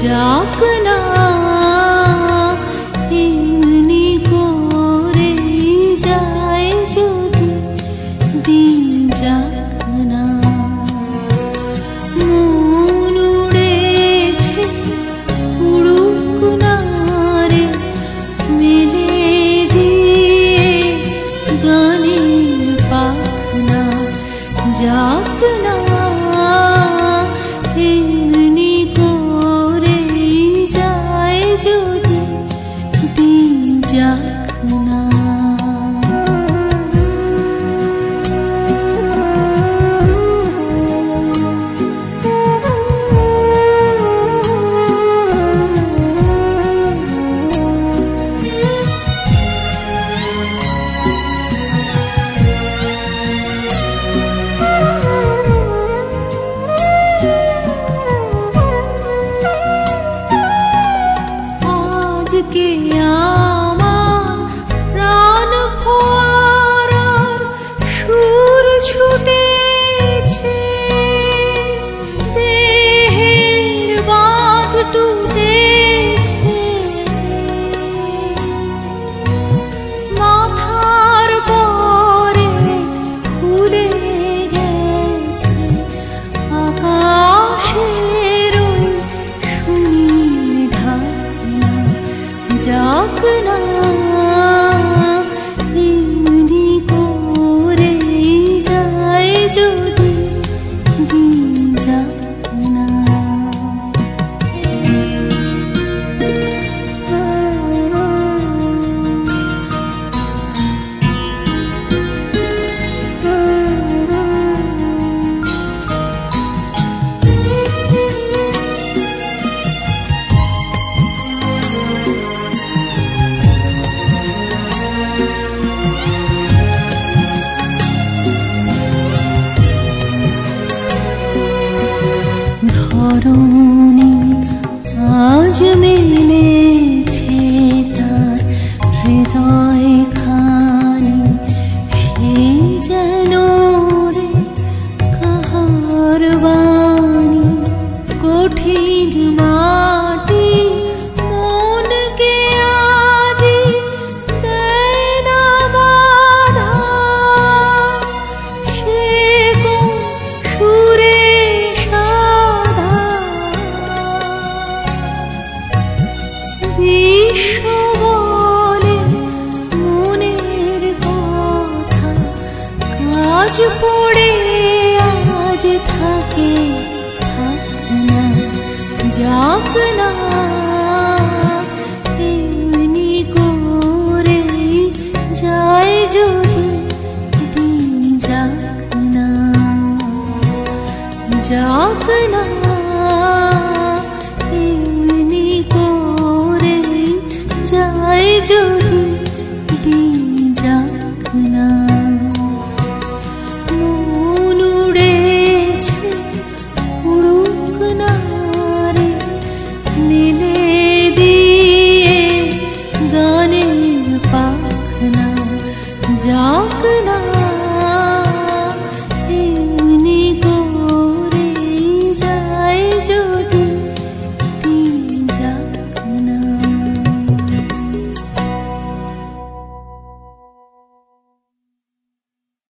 যাক না এমনি করে যায় যদি দিন যাক না। মন উড়েছে উড়ুক না রে মেলে দিয়ে গানের পাখনা যাক না এমনি করে যায় যদি দিন যাক না। আজকে আমার প্রাণ ফোয়ারার সুর ছুটেছে, দেহের বাঁধ টুটেছে, মাথার পরে খুলে গেছে আকাশের ওই শূন্য ঢাকনা যাক না এমনি করে যায় যদি দিন যাক না। ধরণী আজ মেলেছে তার হৃদয় খানি, সে যেন রে কাহার বাণী কঠিন মাটি মনকে আজি দেয় না বাধা, সে কোন সুরে বিশ্ব বলে মনের কথা কাজ পড়ে আজ থাকে না যাক না এমনি করে যায় যদি দিন যাক না যাক না এমনি করে যায় যদি দিন যাক না। মন উড়েছে উড়ুক না রে মেলে দিয়ে গানের পাখনা যাক না।